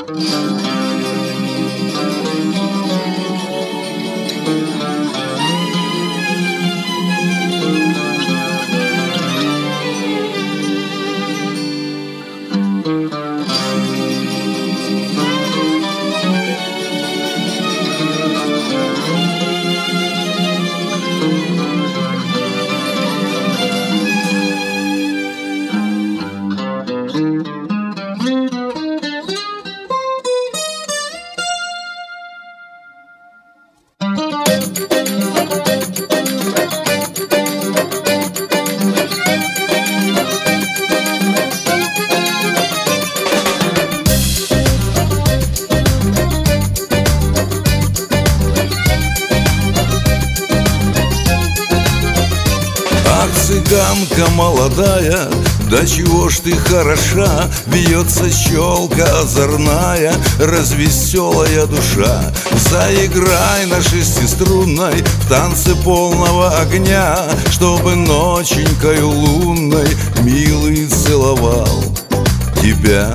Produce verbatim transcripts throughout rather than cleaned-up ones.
Цыганка молодая, да чего ж ты хороша, бьется челка озорная, развеселая душа. Заиграй на шестиструнной в танце полного огня, чтобы ноченькою лунной милый целовал тебя.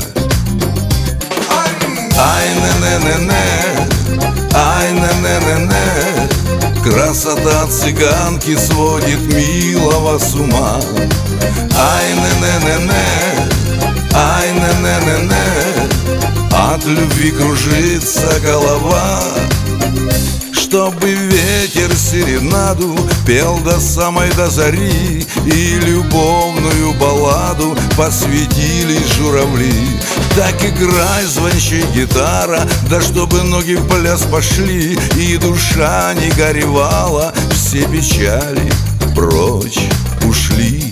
Ай, не-не-не-не, ай, не-не-не-не, красота цыганки сводит милого с ума. Ай, не-не-не-не, ай, не-не-не-не, от любви кружится голова. Чтобы ветер серенаду пел до самой до зари, и любовную балладу посвятили журавли. Так играй, звончи гитара, да чтобы ноги в пляс пошли, и душа не горевала, все печали прочь ушли.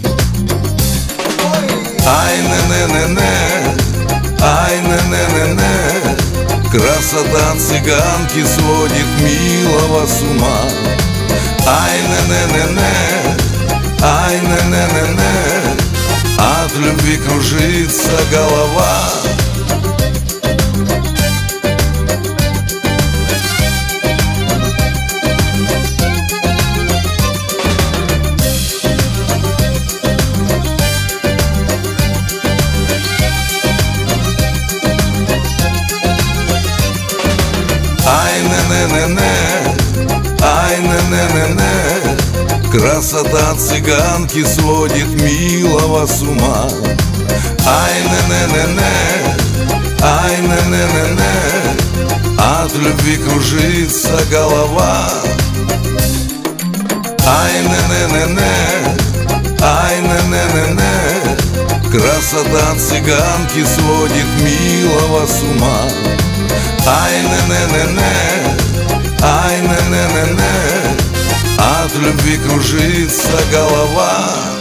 Ай, не-не-не-не, ай, не-не-не-не, красота цыганки сводит милого с ума. Ай, не-не-не-не, ай, не-не-не-не, от любви кружится голова. Ай, не-не-не-не, ай, не-не-не-не, красота цыганки сводит милого с ума. Ай, не-не-не-не, ай, не-не-не-не, от любви кружится голова. Ай, не-не-не-не, ай, не-не-не-не, красота цыганки сводит милого с ума. Ай, не-не-не-не, ай, не-не-не-не, от любви кружится голова.